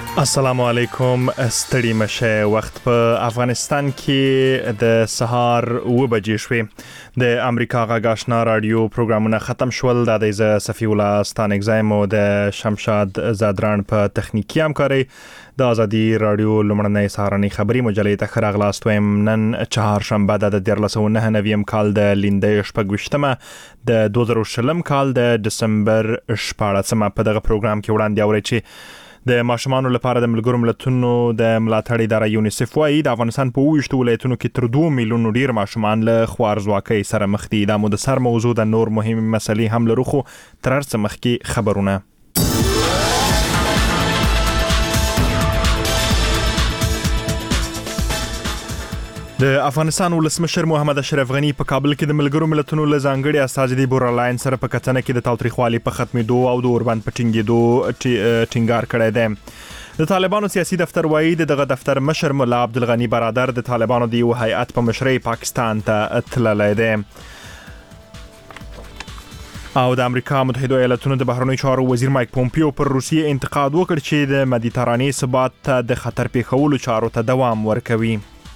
السلام علیکم. ستړي مشه. وخت په افغانستان کې د سهار 9 بجې شوې. د امریکا غږ آشنا رادیو پروګرامونه ختم شول. د صفی الله ستانګزایم او د شمشاد زادران په تخنیکی همکاري د ازادي رادیو لمړنۍ سهارنۍ خبري مجلې ته خراغلاست ويم. نن چهارشنبه د 1399 کال د لیندې شپږشتمه د 2020 کال د دسمبر 14مه په دغه پروګرام کې وړاندې اوري چې د ماشومانو لپاره د ملګرو ملتونو د ملاتړ اداره یونیسف وايي د افغانستان په 20 ولایتونو کې تر 2 میلیون ډیر ماشومان له خوارزواکۍ سره مخ دي. د مو د سر موضوع د نور مهمه مسلې هم لرو خو تر څه مخکې خبرونه. د افغانستان ولسمشر محمد اشرف غنی په کابل کې د ملګرو ملتونو له ځانګړي استازي بورا لاین سره په کتنه کې د تاوتریخوالي په ختمېدو او د اوربند په ټینګېدو ټینګار کړی دی. د طالبانو سیاسي دفتر وایي دغه دفتر مشر مولا عبدالغنی برادر د طالبانو د یو هیئت په مشرۍ پاکستان ته تللی دی. او د امریکا متحده ایالاتونو د بهرنیو چارو وزیر مایک پومپیو پر روسیې انتقاد وکړ چې د مدیترانې ثبات ته د خطر پیښولو چارو ته دوام ورکوي.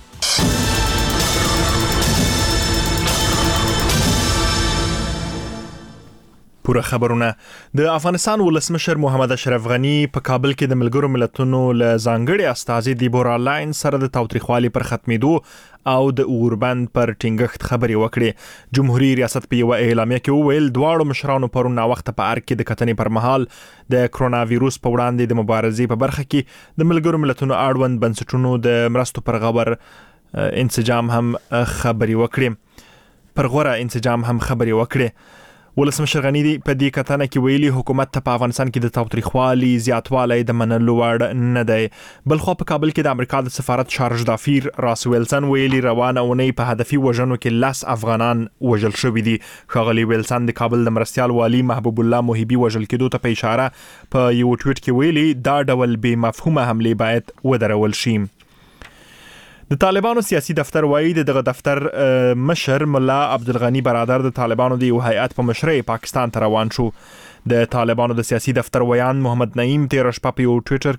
پوره خبرونه. د افغانستان ولسمشر محمد اشرف غنی په کابل کې د ملګرو ملتونو له ځانګړي استازي د بورا لاین سره د تاوتریخوالي پر ختمېدو او د اوربند پر ټینګښت خبرې وکړې. جمهوریت ریاست په یو اعلامیه کې وویل دواړو مشرانو پرون وخت په ارګ کې د کتنې پر مهال د کرونا وایروس په وړاندې د مبارزې په برخه کې د ملګرو ملتونو اړوند بنسټونو د مرستو پر غبر انسجام هم خبرې وکړې. پر غوره انسجام هم خبرې وکړې. ولسمشر غنی په دې کتنه کې ویلي حکومت ته په افغانستان کې د تاوتریخوالي زیاتوالی د منلو وړ نه دی. بلخو په کابل کې د امریکا د سفارت شارج دافیر راس ویلسن ویلي روانه اونۍ په هدفي وژنو کې 10 افغانان وژل شوي دي. ښاغلي ویلسن د کابل د مرستيال والي محبوب الله محبي وژل کېدو ته په اشاره په یو ټویټ کې ویلي دا ډول بې مفهومه حمله باید ودرول شي. د طالبانو سیاسي دفتر وایي دغه دفتر مشر مولا عبدالغنی برادر د طالبانو د یو هیئت په مشرۍ پاکستان ته روان شو. د طالبانو د سیاسي دفتر ویان محمد نعیم تیر شپه په یو ټویټر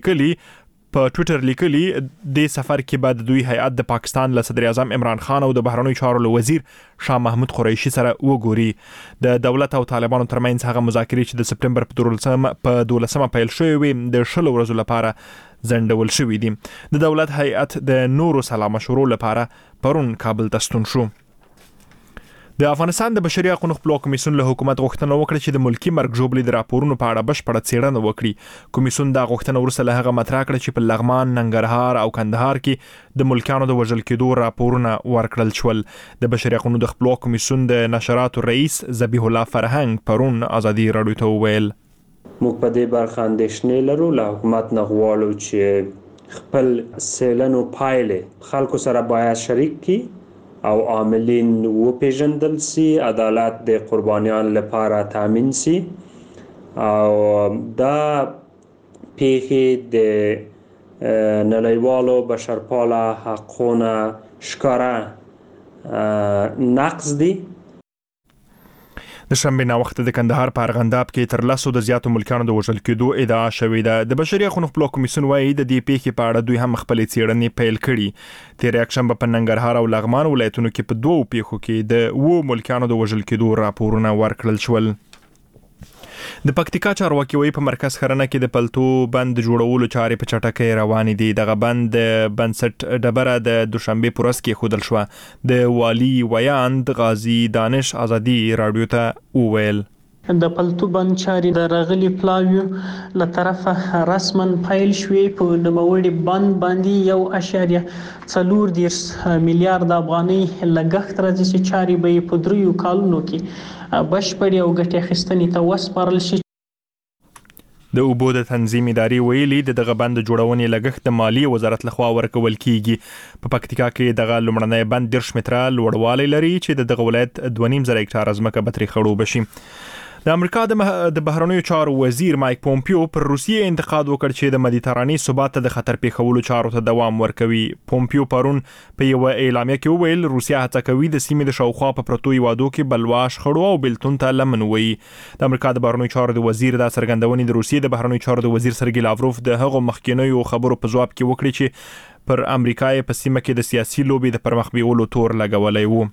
لیکلي د سفر کې بعد دوی هیئت د پاکستان له صدر اعظم عمران خان او د بهرنیو چارو له وزیر شاه محمود قریشي سره وګوري. د دولت او طالبانو ترمنځ هغه مذاکرې چې د سپتمبر په 12 پیل شوې وي د 10 ورځو لپاره زندول شوې دي. د دولت هیئت د نورو سلا مشورو لپاره پرون کابل ته ستون شو. د افغانستان د بشري حقوقو خپلواک کمیسیون له حکومت غوښتنه وکړه چې د ملکی مرګ ژوبلې د راپورونو په اړه بشپړه څېړنه وکړي. کمیسیون دا غوښتنه ورسره له هغه مطرح کړه چې په لغمان، ننګرهار او کندهار کې د ملکیانو د وژل کېدو راپورونه ورکړل شول. د بشري حقوقو د خپلواک کمیسیون د نشراتو رئیس ذبیح الله فرهنګ پرون ازادي رادیو ته وویل موږ په دې برخه اندېښنې لرو. له حکومت نه غواړو چې خپل څېړنو پایلې خلکو سره باید شریک کړي او عاملین وپیژندل سي، عدالت د قربانیان لپاره تامین سي او دا پیښې د نړیوالو بشرپاله حقونو ښکاره نقض دي. د شنبه نا وخت د کندهار په ارغنداب کې تر 10 د زیاتو ملکانو د وژل کېدو ادعا شوې ده. د بشري حقوقو خپلواک کمیسیون وايي د دې پیښې په اړه دوی هم خپل څېړنې پیل کړي. تیر یکشنبه په ننګرهار او لغمان ولایتونو کې په 2 پیښو کې د ملکانو د وژل کېدو راپورونه ورکړل شول. د پکتیکا چارواکي وایي په مرکز خرنه کې د پلتو بند جوړولو چارې په چټکۍ روانې دي. دغه بند بنسټ ډبره د دوشنبه پورس کې خودل شو. د والی ویاند غازی دانش ازادي رادیو ته وویل د پلتو بند چارې د راغلي پلاویو له طرفه رسما پیل شوې. په نوموړي بند باندې 1.4 میلیارډ افغانۍ لګښت راځي چې چارې به په 3 کالونو کې بشپړې او ګټې اخیستنې ته وسپارل شي. د اوبو د تنظیم ادارې ویلي دغه بند جوړونې لګښت د مالیې وزارت لخوا ورکول کیږي. په پکتیکا کې دغه لومړنی بند 10 متره لوړوالی لري چې دغه ولایت 2.5 هکټاره ځمکه به ترې خړوبه شي. د امریکا د بهرنیو چارو وزیر مایک پومپیو پر روسیې انتقاد وکړ چې د مدیترانې ثبات ته د خطر پیښولو چارو ته دوام ورکوي. پومپیو پرون په یو اعلامیه کې وویل روسیا هڅه کوي د سیمې د شاوخوا په پروتو هیوادو کې بلوا شخړو او بیلتون ته لمن ووي. د امریکا د بهرنیو چارو د وزیر دا څرګندونې د روسیې د بهرنیو چارو د وزیر سرګی لاوروف د هغو مخکینیو خبرو په ځواب کې وکړي چې پر امریکا په سیمه کې د سیاسي لوبي د پرمخ بیولو تور لګولای وو.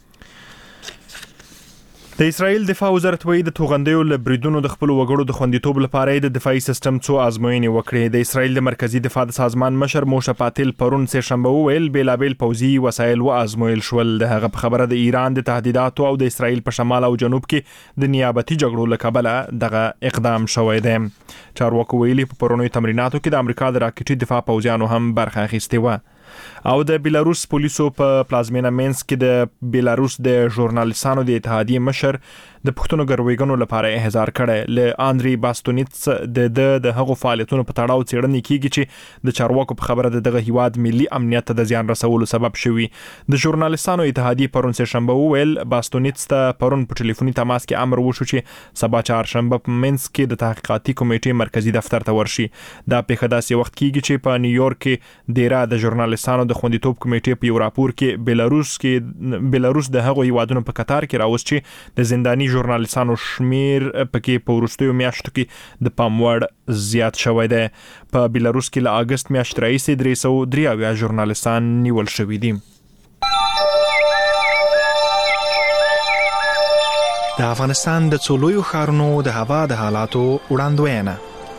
د اسرائیل دفاع وزارت وایي د توغندیو له بریدونو د خپل وګړو د خوندیتوب لپاره د دفاعي سیستم څو آزموینې وکړې. د اسرائیل د مرکزی دفاع د سازمان مشر موشه پاتل پرون سه شنبه وویل بیلابل پوځي وسایل و آزمویل شول. د هغه په خبره د ایران د تهدیداتو او د اسرائیل په شمال او جنوب کې د نیابتي جګړو له کبله دغه اقدام شوی دی. چارواکو ویلي په پرونی تمریناتو کې د امریکا د راکټي دفاع پوځیانو هم برخه اخیستې و. او د بیلاروس پولیسو په پلازمینه مینسک کې د بیلاروس د ژورنالیستانو د اتحادیې مشر د پښتون ګرویګنو لپاره احضار کړي. ل آندری باستونیتس د هغو فعالیتونو په تړاو څېړنې کیږي چې د چارواکو په خبره دغه هیواد ملي امنیت ته د زیان رسولو سبب شوی. د ژورنالیستانو اتحادیې پرون سه شنبه وویل باستونیتس ته پرون په ټلیفوني تماس کې امر وشو چې سبا چهارشنبه په مینسک کې د تحقیقاتي کمیټې مرکزی دفتر ته ورشي. دا په داسې وخت کېږي چې په نیویورک کې ډیره د ژورنالیستانو د خوندیتوب کمیټې په یو راپور کې بیلاروس د هغو هیوادونو په قطار کې راوست چې د زنداني ژورنالیستانو شمیر پکې په وروستیو میاشتو کې د پام وړ زیات شوی دی. په بیلاروس کې له اگست میاشتې راهیسې 383 ژورنالیستان نیول شوي دي. د افغانستان د څلورو ښارونو د هوا د حالاتو وړاندوینه.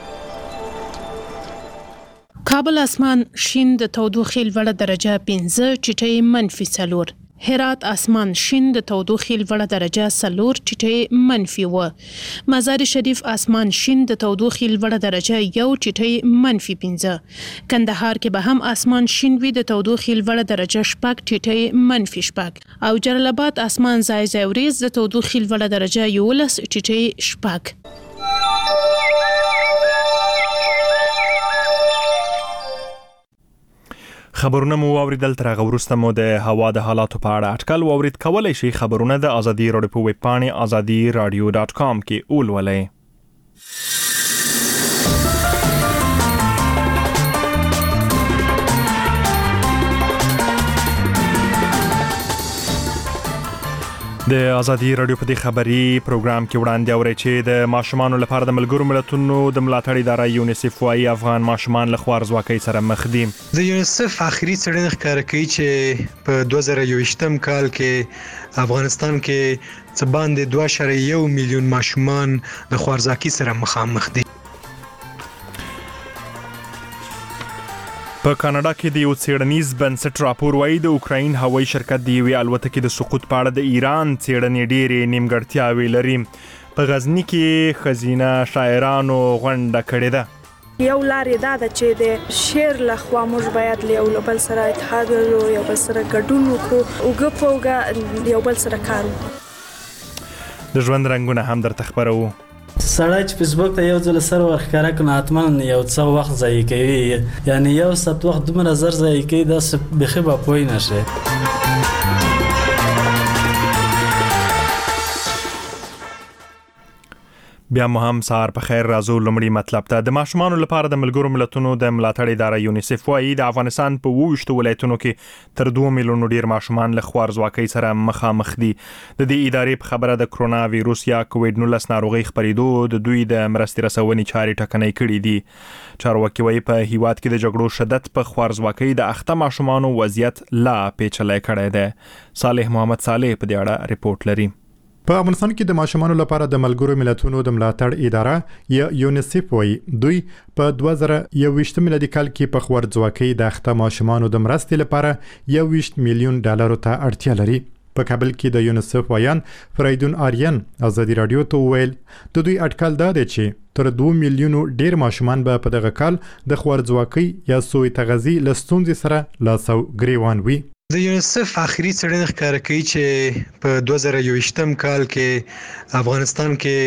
کابل اسمان شین د تودوخې لوړه درجه 5 چټي -4. هرات اسمان شین د تودوخې لوړه درجه 4 چټي -1. مزار شریف اسمان شین د تودوخې لوړه درجه 1 چټي -5. کندهار کې به هم اسمان شین وي د تودوخې لوړه درجه 6 چټي -6. او جلال آباد اسمان ځای ځای وریځ د تودوخې لوړه درجه 11 چټي 6. خبرونه مو واوریدل. تر هغه وروسته مو د هوا د حالاتو په اړه اټکل واورید. کولای شئ خبرونه د ازادي راډیو په ویب پاڼې azadiradio.com کې ولولئ. د ازادي راډیو په دې خبري پروګرام کې وړاندې اوري چې د ماشومانو لپاره د ملګرو ملتونو د ملاتړ اداره یونیسف وايي افغان ماشومان له خوارځواکۍ سره مخ دي. د یونیسف اخري څېړنه ښکاره کوي چې په 2021م کال کې افغانستان کې څه باندې 2.1 میلیون ماشومان د خوارځواکۍ سره مخامخ دي. په کاناډا کې د یو څېړنیز بنسټ راپور وايي د اوکراین هوایي شرکت د یوې الوتکې د سقوط په اړه د ایران څېړنې ډېرې نیمګړتیاوې لري. په غزني کې ښځینه شاعرانو غونډه کړې ده. یو لارې دا ده چې د شعر لخوا موږ باید له یو بل سره اتحاد ولرو، یو بل سره ګډون وکړو، اوږه په اوږه یو بل سره کار وکړو. د ژوند رنګونه هم درته خپروو. سړی چې فیسبوک ته یو ځل سر ورښکاره کړي حتما یو څه وخت ضایع کوي، یعنی یو ساعت وخت دومره زر ضایع کوي داسې بیخي به پوه نه شي. بیا مو هم سهار په خیر راځو. لومړی مطلب ته د ماشومانو لپاره د ملګرو ملتونو د ملاتړ اداره یونیسف وايي د افغانستان په 22 ولایتونو کې تر 2 میلیونو ډیر ماشومان له خوارځواکۍ سره مخامخ دي. د دې ادارې په خبره د کرونا وایروس یا کووډ-19 ناروغي خپرېدو د دوی د مرستې رسونې چارې ټکنۍ کړې دي. چارواکي وايي په هیواد کې د جګړو شدت په خوارځواکۍ د اخته ماشومانو وضعیت لا پیچلی کړی دی. صالح محمد صالح په دې اړه ریپورت لري. په افغانستان کې د ماشومانو لپاره د ملګرو ملتونو د ملاتړ اداره یا یونیسف وايي دوی په 2021 میلادي کال کې په خوارځواکۍ د اخته ماشومانو د مرستې لپاره 21 میلیون ډالر ته اړتیا لري. په کابل کې د یونیسف وایان فریدون آریان ازادي رادیو ته ویل د دوی اټکل دا دی چې تر 2 میلیونو ډیر ماشومان به په دغه کال د خوارځواکۍ یا سوء تغذیه لستونزې سره لاس او ګریوان وي. د یونیسف اخري څېړنه ښکاره کوي چې په 2021م کال کې افغانستان کې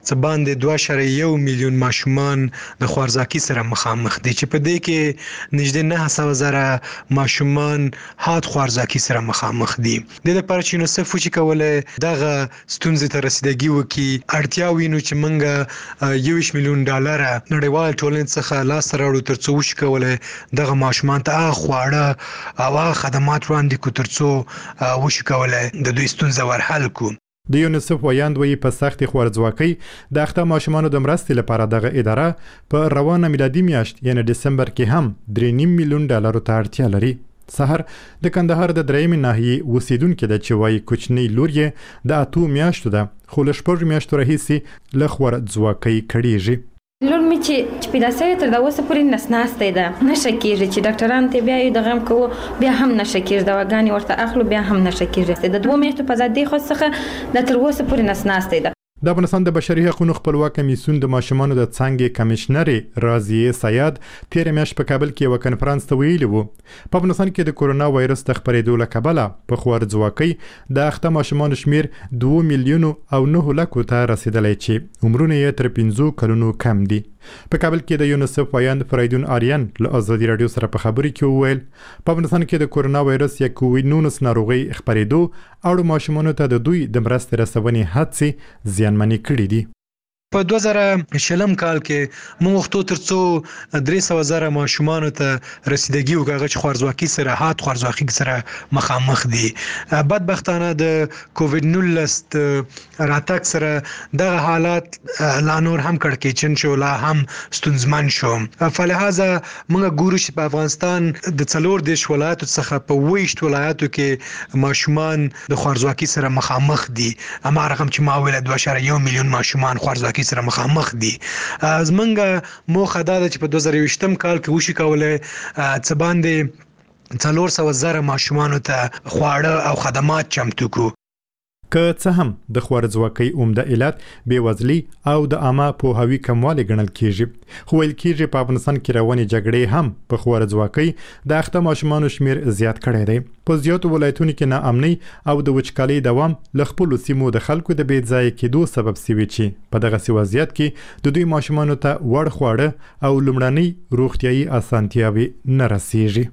څه باندې 2.1 میلیون ماشومان د خوارزاکي سره مخامخ دي چې په دې کې نږدې 900,000 ماشومان حاد خوارزاکي سره مخامخ دي. د لپاره چې یونیسف چې کوله دغه ستونزې ته رسیدګي وکړي اړتیا وینو چې موږ $1 میلیون نړیوال ټولنې څخه لاس راوړو ترڅو وشي کوله دغه ماشومان ته خواړه او خدمات وړاندې کو ترڅو وشي کوله د دوی ستونزې ورحل کو. د یونیسف ویاندوی په سختي خوارځواکۍ د اخته ماشومانو د مرستې لپاره دغه اداره په روانه میلادي میاشت یعنی دسمبر کې هم $3.5 میلیون ته اړتیا لري. سحر د کندهار د درېمې ناحیې اوسیدونکو د چوي کوچنی لور یې د 8 میاشتو ده خو له 4 میاشتو راهیسې له خوارځواکۍ کړيږي. لور می چې پیدا سوی تر دا اوسه پورې نسناسته ده نشه کېږي چې ډاکټران ته بیا یو د غم کوو بیا هم نشه کېږي دواګانې ورته اخلو بیا هم نشه کېږي د 2 میاشتو په ځای خو څخه د تر اوسه پورې نسناسته ده. د افغانستان د بشري حقوقو خپلواک کمیسیون د ماشومانو د څنګه کمشنر رازیه سیاد تیر میاشت په کابل کې یو کنفرانس ته ویلي وو په افغانستان کې د کورونا وایرس د خپرېدو له کبله په خوارځواکۍ د اخته ماشومانو شمیر 2 میلیون او 9 لک ته رسیدلی چې عمرونه یې تر 15 کلونو کم دي. په کابل کې د یونیسف ویاند فریدون آریان له ازادي رادیو سره په خبري کې وویل په افغانستان کې د کورونا وایرس یا کووډ-19 ناروغي خپرېدو اړو ماشومانو ته د دوی د مرستې رسونې هڅې زیانمنې کړې دي. په 2020 کال کې موږ وختو ترڅو 300,000 ماشومان ته رسیدګي وکړه چې خوارځواکي سره حاد خوارځواکي سره مخامخ دي. بدبختانه د کووډ-19 راتګ سره د حالات لا نور هم کړکېچن شو لا هم ستونزمن شو. فلهذا موږ ګورو چې په افغانستان د 14 ولایتو څخه په 20 ولایتو کې ماشومان د خوارځواکي سره مخامخ دي. اما رقم چې ما ویل 2.1 میلیون ماشومان خوارځواکي سره مخامخ دي. زمونږ موخه دا ده چې په 2020 کال کې وشي کوله څه باندې 400,000 ماشومان ته خواړه او خدمات چمتو کو. که څه هم د خوارځواکۍ عمده علت بېوزلي او د عامه پوهاوي کموالی ګڼل کیږي خو ویل کیږي په افغانستان کې روانې جګړې هم په خوارځواکۍ د اخته ماشومانو شمیر زیات کړی دی. په زیاتو ولایتونو کې ناامنۍ او د وچکالۍ دوام له خپلو سیمو د خلکو د بې ځایه کېدو سبب سوي چې په دغسې وضعیت کې د دوی ماشومانو ته وړ خواړه او لومړنۍ روغتیایي اسانتیاوې نه رسیږي.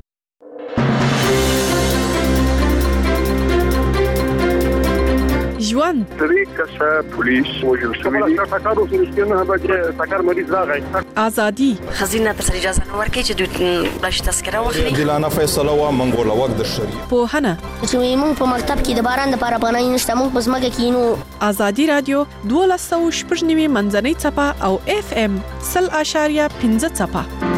ژوند طریقه پولیس وجل شوی دی تاکارو سرشتنه به تاکار مریض راغی ازادي خزینه ته اجازه نه ورکړي چې دوی باش تذکره واخلي دلانه فیصله و منګول وخت د شری پوهنه چې موږ په مکتب کې د باران د لپاره بنای نشته موږ په ځمکه کې نو ازادي رادیو 12.9 منځنۍ چپه او FM 0.5 چپه.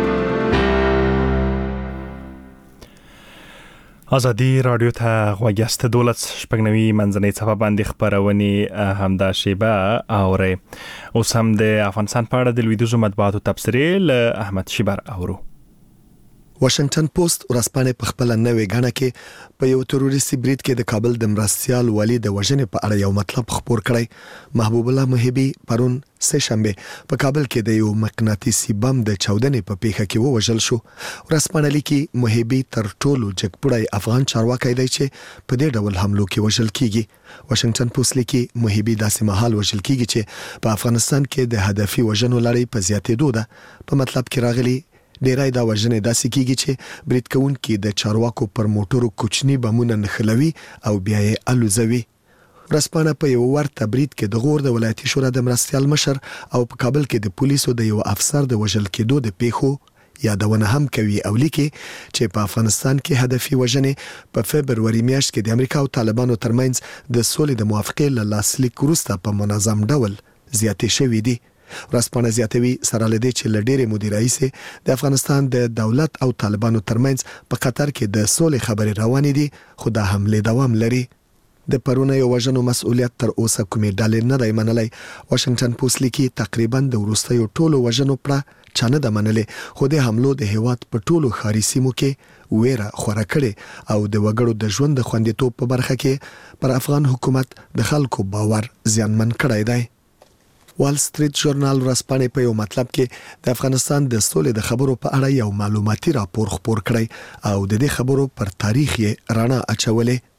ازادي رادیو ته غوږیاست 12.9 منځنۍ چپه باندې خبرونه همدا شیبه اوري اوس هم د افغانستان په اړه د لویدیځو مطبوعاتو تبصرې له احمد شیبر اورو. واشنگټن پوسټ ورځپاڼه په خپل نوې غاڼه کې په یو تروریستي بریټ کې د کابل د مرستيال والي د وژنې په اړه یو مطلب خبر کړی. محبوب الله محبي پرون سه شنبه په کابل کې د یو مقناطیسي بم د چاودنې په پیښه کې وژل شو. ورځپاڼه لیکي محبي تر ټولو جګپړی افغان چارواکي دی چې په دې ډول حملو کې وژل کیږي. واشنگټن پوسټ لیکي محبي داسې مهال وژل کیږي چې په افغانستان کې د هدفي وژنو لړۍ په زیاتېدو ده. په مطلب کې راغلي ډیرای دا وژنې داسې کیږي چې بریټ کوونکي د چارواکو پر موټرو کوچني بمونه نخلوي او بیا یې الوزوي. ورځپاڼه په یو ورته بریټ کې د غور د ولایتي شورا د مرستيال مشر او په کابل کې د پولیسو د یو افسر د وژل کېدو د پیښو یادونه هم کوي او لیکي چې په افغانستان کې هدفي وژنې په فبروري میاشت کې د امریکا او طالبانو ترمنځ د سولې د موافقې له لاسلیک وروسته په منظم ډول زیاتې شوې دي. ورځپاڼه زیاتوي سره لدی چې لډېرې مودې راځي د افغانستان د دولت او طالبانو ترمنځ په قطر کې د سولې خبرې روانې دي خو دا حمله دوام لري. د پرونه یو وژنو مسؤلیت تر اوسه کومې ډلې نه دی منلای. واشنگټن پوسټ لیکي تقریبا د وروستیو ټولو وژنو پړه چانه د منلې خو د حملو د هیواد په ټولو ښاري سیمو کې ویره خوره کړي او د وګړو د ژوند د خوندیتوب په برخه کې پر افغان حکومت د خلکو باور زیانمن کړی دی. وال سټریټ ژورنال ورځپاڼه په یو مطلب کې د افغانستان د سولې د خبرو په اړه یو معلوماتي راپور خپور کړی او د دې خبرو پر تاریخ یې رڼا اچولې.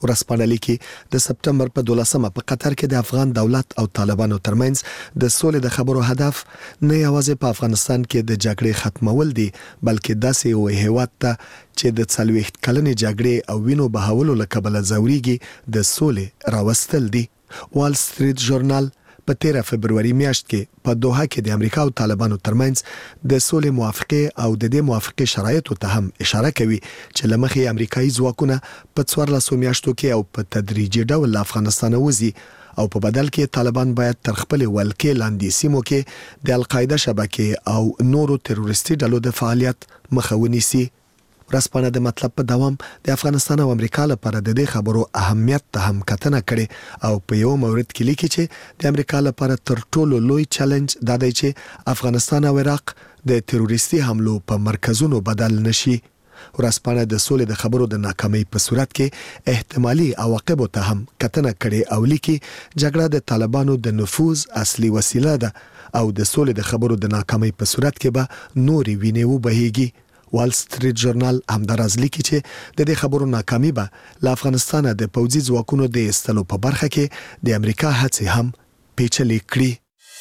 ورسپانه لیکي د سپټمبر په 12مه په قطر کې د افغان دولت او طالبانو ترمنځ د سولې د خبرو هدف نه یوازې په افغانستان کې د جګړې ختمول دي بلکې داسې یو هیواد ته چې د 40 کلنې جګړې او وینو بهولو له کبله ځوريږي د سولې راوستل دي. وال سټریټ ژورنال په 13 فبرवरी میاشت کې په دوحه کې د امریکا او طالبانو ترمنځ د سولې موافقه او د دې موافقه شرایطو ته هم اشاره کوي چې لمخې امریکایي ځواکونه په 14 میاشتو کې او په تدریجي ډول افغانستان وځي او په بدل کې طالبان باید تر خپل ولکې لاندې سیمو کې د القاعده شبکې او نورو تروریستي ډلو د فعالیت مخه ونیسي. ورځپاڼه د مطلب په دوام د افغانستان او امریکا لپاره د دې خبرو اهمیت ته هم کتنه کړي او په یو مورد کې لیکي چې د امریکا لپاره تر ټولو لوی چیلنج دا دی چې افغانستان او عراق د تروریستي حملو په مرکزونو بدل نشي. ورځپاڼه د سولې د خبرو د ناکامۍ په صورت کې احتمالي عواقب ته هم کتنه کړي او لیکي جګړه د طالبانو د نفوذ اصلي وسیله ده او د سولې د خبرو د ناکامۍ په صورت کې به نوري وینې وبهيږي. وال سټریټ ژورنال همدارز لیکي چې د دې خبرو ناکامي به له افغانستان د پوځي ځواکونو د ایستلو په برخه کې د امریکا هڅې هم پیچلې کړي.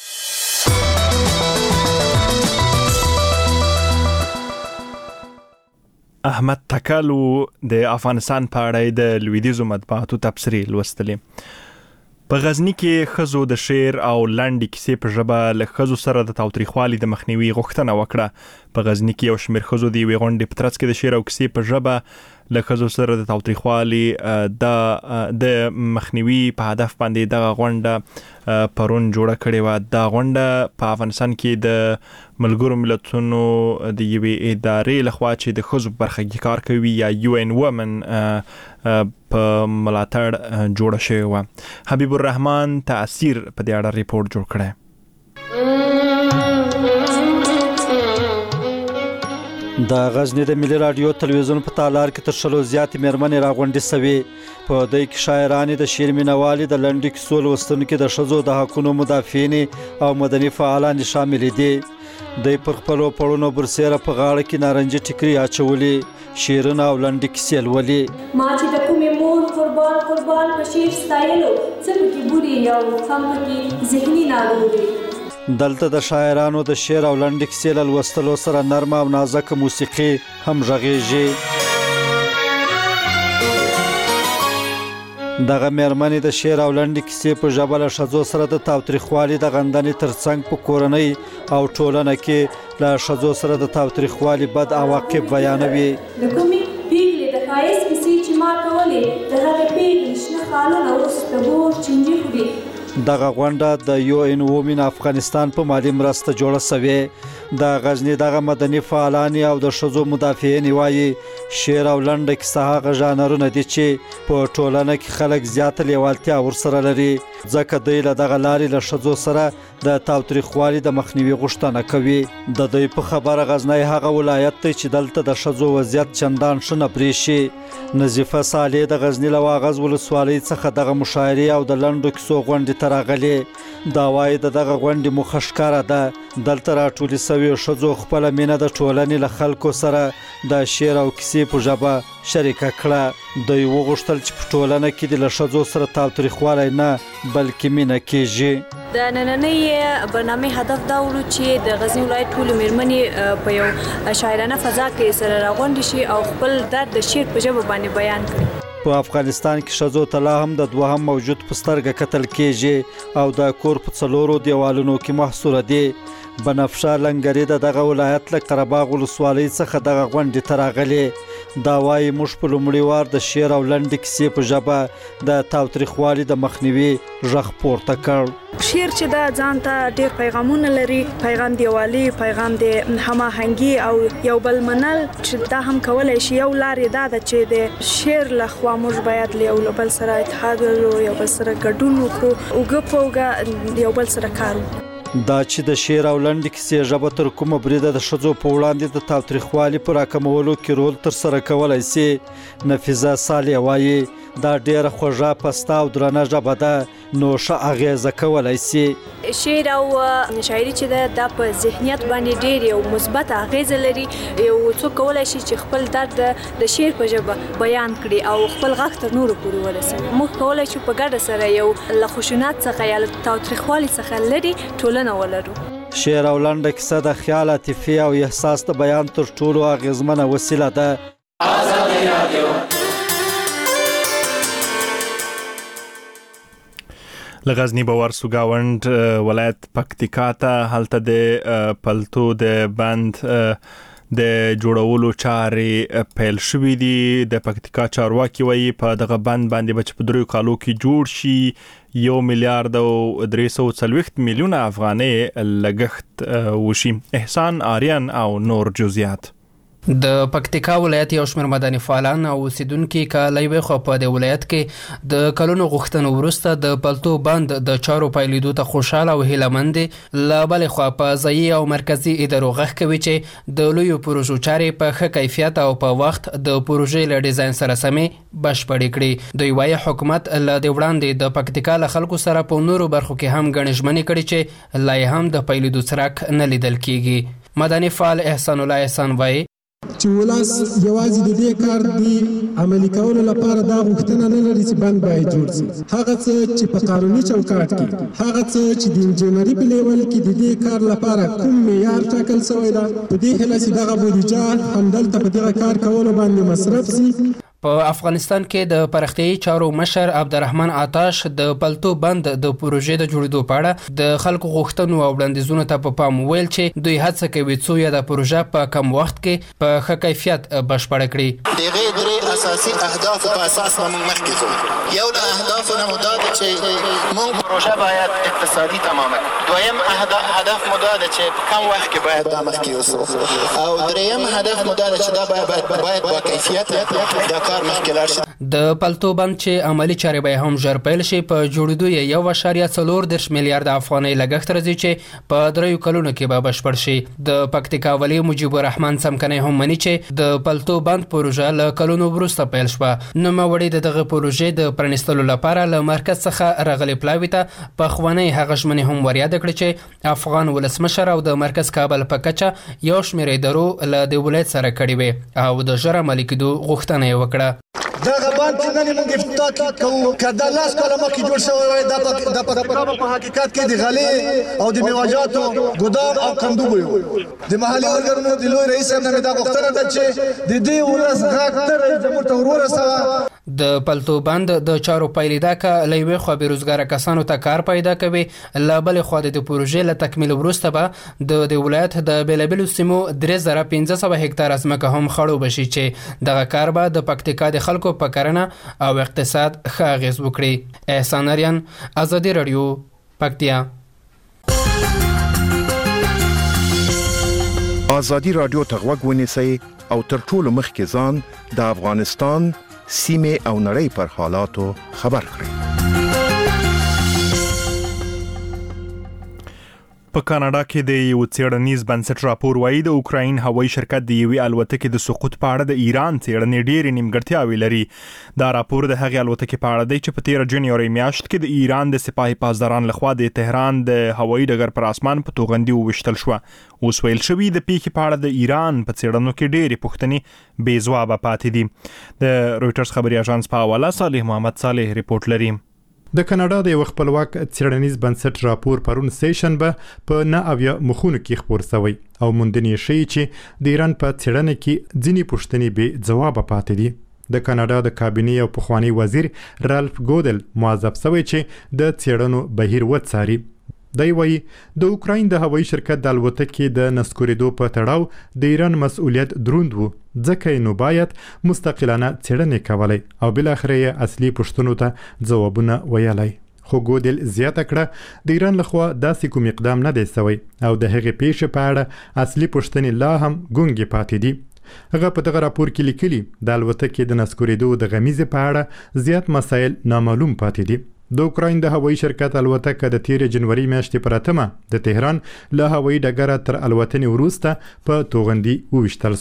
احمد تکلو د افغانستان په اړه د لویدیزو مطبوعاتو تبصرې لوستلې. په غزنی کې خزو د شعر او لنډې کیسې په ژبه له خزو سره د تاوتریخوالي د مخنیوي غوښتنه وکړه. په غزنی کې یو شمېر خزو د یوې غونډې په ترڅ کې د شعر او کیسې په ژبه له خزو سره د تاوتریخوالي د مخنیوي په هدف باندې دغه غونډه پرون جوړه کړې و. دا غونډه په افغانستان کې د ملګرو ملتونو د یوې ادارې لخوا چې د خزو برخه کې کار کوي یا UN Women په ملاتړ جوړه شوې و. حبیب الرحمن تاثیر په دې اړه ریپورت جوړ کړی. د غزنی د ملي رادیو تلویزیون په تالار کې تر شلو زیات میرمنې راغونډې سوي. په دې کې شاعرانې د شعر مینوالي د لنډې کیسو لوستونکي د ښځو د حقونو مدافعینې او مدني فعالان شامل دي. د پر خپلو پړونو برسېره په غاړه کې نارنجي ټیکري اچولي شعرونه او لنډې کیسې لولي. ما چې د کومې مور قربان په شعر ستایلو څه پکې بوري او هم پکې ذهني ناروغي. دلته د شاعرانو د شعر او لنډې کیسې له لوستلو سره نرمه او نازکه موسیقي هم غږیږي. دغه میرمنې د شعر او لنډې کیسې په ژبه له ښځو سره د تاوتریخوالي د غندنې ترڅنګ په کورنۍ او ټولنه کې له ښځو سره د تاوتریخوالي بد عواقب بیانوي. د کومې پیغلې د ښایست کیسې چې ما کولې د هغې پیغلې شنه خالونه اوس د بور چینجي خوري. دغه غونډه د UN Women افغانستان په مالي مرسته جوړه شوې. د غزنی دغه مدني فعالان او د ښځو مدافعین وایي شعر او لنډه کیسه هغه ژانرونه دي چې په ټولنه کې خلک زیات لیوالتیا ورسره لري ځکه دوی له دغه لارې له ښځو سره د تاوتریخوالي د مخنیوي غوښتنه کوي. د دوی په خبره غزنی هغه ولایت دی چې دلته د ښځو وضعیت چندان ښه نه برېښي. نظیفه صالح د غزنی له واغظ ولسوالۍ څخه دغه مشاعرې او د لنډو کیسو غونډې ته راغلې. دا وایي د دغه غونډې موخه ښکاره ده دلته راټولې سوي ښځو خپله مینه د ټولنې له خلکو سره د شعر او کیسې په ژبه شریکه کړه. دوی وغوښتل چې په ټولنه کې د له ښځو سره تاوتریخوالی نه بلکې مینه کیږي. د نننۍ برنامې هدف دا و چې د غزنی ولایت ټولې میرمنې په یو شاعرانه فضا کې سره راغونډې شي او خپل درد د شعر په ژبه باندې بیان کړي. په افغانستان کې ښځو ته لا هم د دوهم موجود په سترګه کتل کیږي او د کور په څلورو دیوالونو کې محصوره دي. بنفشه لنګري د دغه ولایت له قرهباغ ولسوالۍ څخه دغه غونډې ته راغلې. دا وایي موږ په لومړي وار د شعر او لنډې کیسې په ژبه د تاوتریخوالي د مخنیوي غږ پورته کړ. شعر چې دا ځان ته ډېر پیغامونه لري، پیغام د یووالي، پیغام د هماهنګي او یو بل منل چې دا هم کولای شي. یو لارې دا ده چې د شعر لخوا موږ باید له یو بل سره اتحاد ولرو، یو بل سره ګډون وکړو، اوږه په اوږه یو بل سره کار وکړو. دا چې د شعر او لنډې کیسې ژبه تر کومه بریده د ښځو په وړاندې د تاوتریخوالي په راکمولو کې رول ترسره کولی شي. نفیزه صالح وایي دا ډیره خوږه پسته او درنه ژبه ده نو ښه اغیزه کولی سي. شعر او شاعري چې ده دا په ذهنیت باندې ډېر یو مثبت اغیزه لري. یو څوک کولی شي چې خپل درد د شعر په ژبه بیان کړي او خپل غږ تر نورو پورې ورسوي. موږ کولی شو په ګډه سره یو له خشونت څخه یا له تاوتریخوالي څخه لرې ټولنه ولرو. شعر او لنډه کیسه د خیال، عاطفې او احساس د بیان تر ټولو اغیزمنه وسیله ده. لغزنی باور سوګاوند ولایت پکتیکا ته هلته د پلتو د بند د جوړولو چارې پیل شوې دي. د پکتیکا چارواکي وایي په دغه بند باندې به په 3 کالو کې جوړ شي 1 میلیارډ او 340 میلیونه افغانۍ لګښت وشي. احسان آریان او نور جزئیات. د پکتیکا ولایت یو شمېر مدني فعالان او اوسیدونکي کله یوې خوا په د ولایت کې د کلونو غوښتنو وروسته د پلتو بند د چارو پیلېدو ته خوشحاله او هیلهمند دي. له بلې خوا په ځایي او مرکزي ادارو غږ کوي چې د لویو پروژو چارې په ښه کیفیت او په وخت د پروژې له ډیزاین سره سمې بشپړې کړي. دوی وایي حکومت له دې وړاندې د پکتیکا له خلکو سره په نورو برخو کې هم ګڼې ژمنې کړي چې لا یې هم د پیلېدو څرک نه لیدل کیږي. مدني فعال احسان الله احسان وایي چې ولاس یوازې د دې کار دی عملي کولو لپاره دا غوښتنه نه لري چې بند باید جوړ شي. هغه څه چې په قانوني چوکاټ کې، هغه څه چې د انجینري په لیول کې د دې کار لپاره کوم معیار ټاکل شوی ده، په دې هیله چې دغه بودیجه همدلته په دغه کار کولو باندې مصرف شي. په افغانستان کې د پرختیايي چارو مشر عبدالرحمن آتاش د پلتو بند د پروژې د جوړېدو په اړه د خلکو غوښتنو او وړاندیزونو ته په پام ویل چې دوی هڅه کوي څو یا د پروژه په کم وخت کې په ښه کیفیت بشپړه کړي. دغه درې اساسي اهداف په اساس موږ مخکې ځو. یو له اهدافو نه دا ده چې موږ پروژه باید اقتصادي تمام کړو. دویم هدف مو دا ده چې په کم وخت کې باید دا مخکې یوسو. او دریم هدف مو دا ده چې دا باید با کیفیت دا د پلتو بند چې عملی چارې به هم ژر پیل شي په جوړېدو یې 1.4 میلیارډ افغانۍ لګښت راځي چې په 3 کلونو کې به بشپړ شي. د پکتیکا والی مجیب الرحمن څمکنی هم مني چې د پلتو بند پروژه له کلونو وروسته پیل شوه. نوموړي د دغه پروژې د پرانیستلو لپاره له مرکز څخه راغلي پلاوي ته په پخوانۍ هغه ژمنې هم وریاد کړې چې افغان ولسمشر او د مرکز کابل په کچه یو شمېر ادارو له د ولایت سره کړې وې او د ژر عملي کېدو غوښتنه یې وکړه. دغه باندې چې نن موږ افتتاح کوو که دا لاس کاله مخکې جوړ شوی وای دا په حقیقت کې د غلې او د میوه‌جاتو ګدام او کندوب وي. د محلي ارګانونو د لوی رئیس صاحب نه دا غوښتنه ده چې د دې ولس غږ تر زموږ ته ورسوه. د پلتو بند د چارو پیلیدا که له یوې خوا بېروزګاره کسانو ته کار پیدا کوي، له بلې خوا د پروژې له تکمیل وروسته به د ولایت د بېلابېلو سیمو 3500 هکتاره ځمکه هم خړوبه شي چې دغه کار به د پکتیکا د خلکو په کرنه او اقتصاد ښه اغېز وکړي. احسان اریان، ازادي راډیو، پکتیا. ازادي راډیو ته غوږ ونیسئ او تر ټولو مخکې ځان د افغانستان سیمه او نړۍ پر حالاتو خبر کړئ. په کاناډا کې د یو څېړنیز بنسټ راپور وایي د اوکراین هوایي شرکت د یوې الوتکې د سقوط په اړه د ایران څېړنې ډېرې نیمګړتیاوې لري. دا راپور د هغې الوتکې په اړه دی چې په 13 جنوري میاشت کې د ایران د سپاهي پاسداران لخوا د تهران د هوایي ډګر پر اسمان په توغندي وویشتل شوه. اوس ویل شوي د پیښې په اړه د ایران په څېړنو کې ډېرې پوښتنې بې ځوابه پاتې دي. د رویټرز خبري اژانس په حواله صالح محمد صالح ریپورت لري. د کاناډا د یو خپلواک څېړنیز بنسټ راپور پرون سیشنبه په 9 مخونو کې خپور شوی او موندنې شي چې د ایران په څېړنه کې ځینې پوښتنې بې ځوابه پاتې دي. د کاناډا د کابینې او پخوانی وزیر رالف ګودل موظف شوی چې د څېړنو بهیر وڅاري. دی وایي د اوکراین د هوایي شرکت د الوتکې د نسکورېدو په تړاو د ایران مسؤلیت دروند و، ځکه یې نو باید مستقلانه څېړنې کولی او بالاخره یې اصلي پوښتنو ته ځوابونه ویلی. خو ګودل زیاته کړه د ایران لخوا داسې کوم اقدام نه دی شوی او د هغې پیښې په اړه اصلي پوښتنې لا هم ګونګې پاتې دي. هغه په دغه راپور کې لیکلي د الوتکې د نسکورېدو د غمیزې په اړه زیات مسایل نامعلوم پاتې دي. د اوکراین د هوایي شرکت الوتکه د 13 جنوري میاشتې پر 8 د تهران له هوایي ډګره تر الوتنې وروسته په توغندي وویشتل شوه.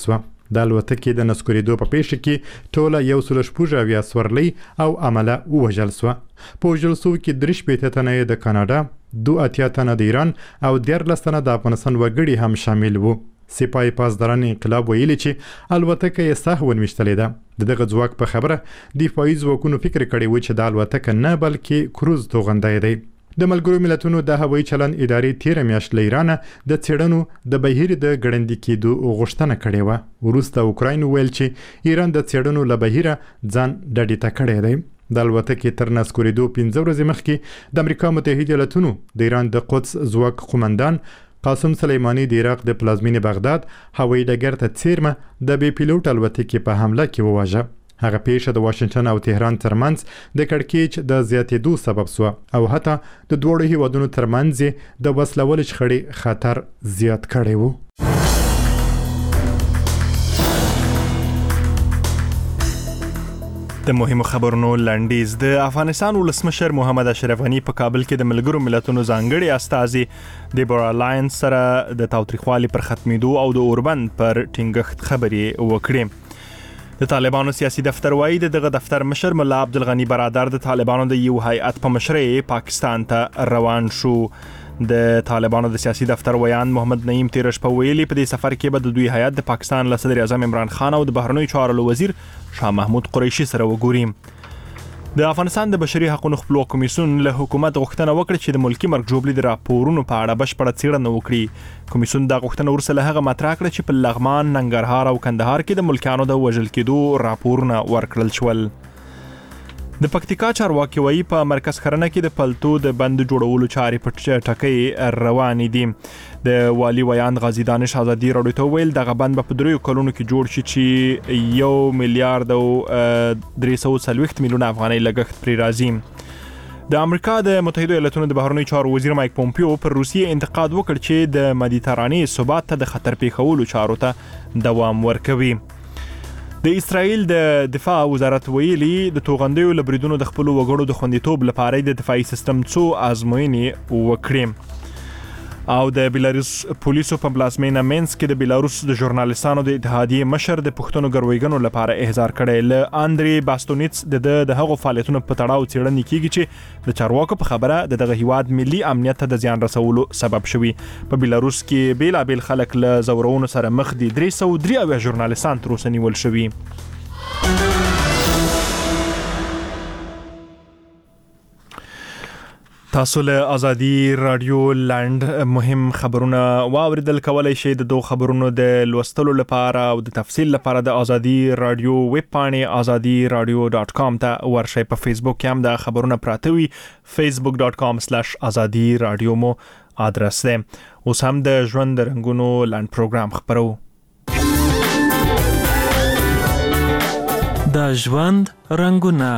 د الوتکې د نسکورېدو په پیښه کې ټوله 160 سورلۍ او عمله ووژل شوه. په وژل شوو کې 83 تنه د کاناډا، 82 تنه د ایران او 13 تنه د افغانستان وګړي هم شامل وو. سپای پاسداران انقلاب ویلي چې الوتکه یې سهوا وشتلې ده. دغه ځواک په خبره دفاعي ځواکونو فکر کړی و چې د الوتکه نه بلکې کروز توغندی دی. د ملګرو ملتونو د هوایي چلند ادارې تیر میاشت له ایران د څېړنو د بهیر د ګړندي کېدو غوښتنه کړې و. وروسته اوکراین ویل چې ایران د څېړنو له بهیره ځان ډډې کړی دی. د الوتکې تر نسکورېدو 15 ورځې مخکې د امریکا متحده ایالاتونو د ایران د قدس ځواک قومندان قاسم سلیمانی د عراق د پلازمینې بغداد هوایي ډګر ته څیرمه د بې پیلوټ الوتکې په حمله کې وواژه. هغه پیښه د واشنگټن او تهران ترمنځ د کړکېچ د زیاتېدو سبب شوه او حتی د دوړو هیوادونو ترمنځ د وسلوال شخړې خطر زیات کړی و. د مهمو خبرونو لنډیز. د افغانستان ولسمشر محمد اشرف غنی په کابل کې د ملګرو ملتونو ځانګړي استازي دیبورا لاینز سره د تاوتریخوالي پر ختمېدو او د اوربند پر ټینګښت خبرې وکړې. د طالبانو سیاسي دفتر وایي دغه دفتر مشر ملا عبدالغنی برادر د طالبانو د یو هیئت په مشرۍ پاکستان ته روان شو. د طالبانو د سیاسي دفتر ویان محمد نعیم تیر شپه ویلي په دې سفر کې به د دوی هیئت د پاکستان له صدر اعظم عمران خان او د بهرنیو چارو وزیر شاه محمود قریشي سره وګوري. د افغانستان د بشري حقوقو خپلواک کمیسیون له حکومت غوښتنه وکړه چې د ملکی مرګ جوړې د راپورونو په اړه بشپړه څېړنه وکړي. کمیسیون دا غوښتنه ورسره هغه مطرح کړه چې په لغمان، ننګرهار او کندهار کې د ملکیانو د وژل کېدو راپورونه ورکړل شول. د پکتیکا چارواکي وایي په مرکز خرنه کې د پلتو د بند جوړولو چارې په ټکۍ روانې دي. د والی ویان غازی دانش ازادي راډیو ته ویل دغه بند په 3 کلونو کې جوړ شي چې 1 میلیارډ او 340 میلیونه افغانۍ لګښت پرې راځي. د امریکا د متحده ایالاتونو د بهرنیو چارو وزیر مایک پومپیو پر روسیې انتقاد وکړ چې د مدیترانې ثبات ته د خطر پیښولو چارو ته دوام ورکوي. د اسرائیل د دفاع وزارت ویلي د توغندیو لبریدونو د خپل وګړو د خوندیتوب لپاره د دفاعي سیستم څو آزموینې وکړي. او د بیلاروس پولیسو په پلازمینه مینسک کې د بیلاروس د ژورنالیستانو د اتحادیې مشر د پښتنو ګرویګنو لپاره احضار کړی. ل اندری باستونیټس د هغو فعالیتونو په تړاو څېړنې کیږي چې د چارواکو په خبره دغه هیواد ملي امنیت ته د زیان رسولو سبب شوي. په بیلاروس کې بیلابیل خلک له زورونو سره مخ دي. 303 ژورنالیستان تر اوسه نیول شوي. تاسو له ازادي رادیو لاند مهم خبرونه واوریدل. کولای شئ د دوه خبرونو د لوستلو لپاره او د تفصیل لپاره د ازادي رادیو ویب پاڼې azadiradio.com ته ورشئ. په فیسبوک کې هم د خبرونه پراته وي. facebook.com/azadi radio مو ادرس دی. اوس هم د ژوند رنگونو لاند پروګرام خبرو. د ژوند رنگونه.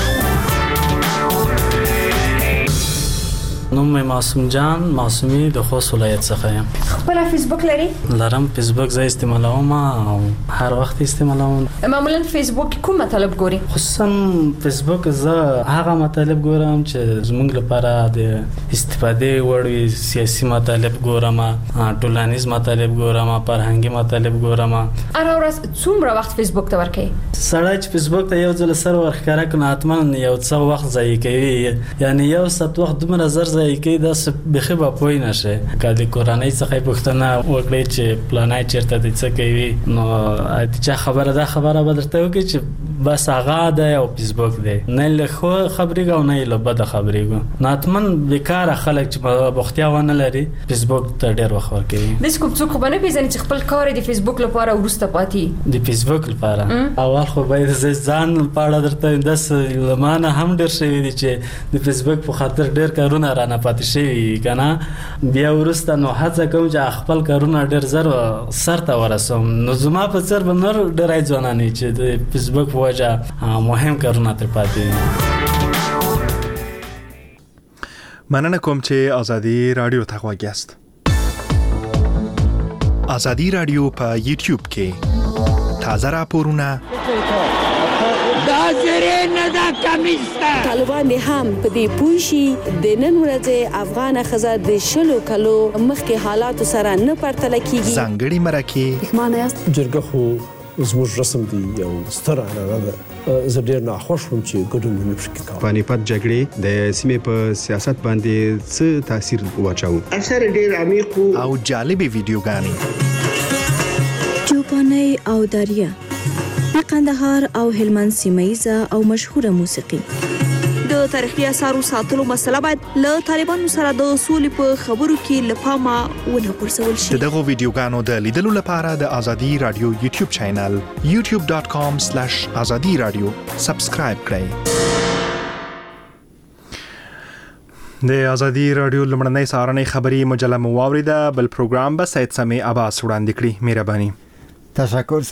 نوم معصوم جان معصومی د خوست ولایت څخه یم. خپل فیسبوک لري؟ لرم. فیسبوک زه استعمالوم او هر وخت استعمالوم. معمولا فیسبوک کوم مطلب ګوري؟ خصوصا فیسبوک زه هغه مطلب ګورم چې زموږ لپاره د استفادې وړ سیاسي مطلب ګورم، ټولنیز مطلب ګورم، فرهنګي مطلب ګورم. هر ورځ څومره وخت فیسبوک ته ورکوي؟ سړی چې فیسبوک ته یو ځل سر ورښکاره کړي حتما یو څه وخت ضایع کوي. یعنی یو ساعت وخت دومره زر کې دا بخي به پوي نشه. کله کورنۍ څخه پوښتنه وکړي چې پلانای چیرته د څه کوي، نو چې خبره ده خبره به درته وکړي چې بس هغه ده او فیسبوک دی. نه له خو خبرې او نه له بد خبرې. ناتمن بیکاره خلک چې بوختیا ونه لري فیسبوک ته ډېر وخت ورکوي. د کوم څوک باندې پیژنې چې خپل کار د فیسبوک لپاره ورسته پاتې د فیسبوک لپاره اول خو باید ځان لپاره درته داس لمانه هم ډېر شوی دي چې د فیسبوک په خاطر ډېر کارونه رانه پاتې شي کنه. بیا ورسته نو هڅه کوم چې خپل کارونه ډېر زر سرته ورسوم. نو زما په څیر به نور ډېر ځوانان چې د فیسبوک په وجه مهم کارونه تر پاتې. مننه کوم چې ازادي رادیو ته غواړئ. ازادي رادیو په یوټیوب کې تازه راپورونه طالبان هم په دې پوښي د نن ورځې افغان خزه د شلو کلو مخکې حالات سره نه پرتله کیږي. ځانګړي مرکه معنی است جرګه خو زموږ رسم دی یو ستر عنعنه ده. زه ډېر ناخوښ وم چې ګډون مې نه پکې کاوه. پانیپت جګړې د سیمې په سیاست باندې څه تاثیر واچاوه؟ اثر ډېر عمیق او جالبې ویډیوګانې چوپاني او دریا د قندهار او هلمند سیمه‌ایزه او مشهوره موسیقي. د تاریخي اثارو ساتلو مسله باید له طالبانو سره د سولې په خبرو کې له پامه ونه غورځول شي. دغه ویډیوګانو د لیدلو لپاره د ازادي رادیو یوټیوب چینل youtube.com/azadi radio سبسکرایب کړئ. د ازادي رادیو لمړنۍ سهارنۍ خبری مجله مو واوریده. بل پروګرام به سید سمې عباس وړاندې کړي. مهرباني. تشکر.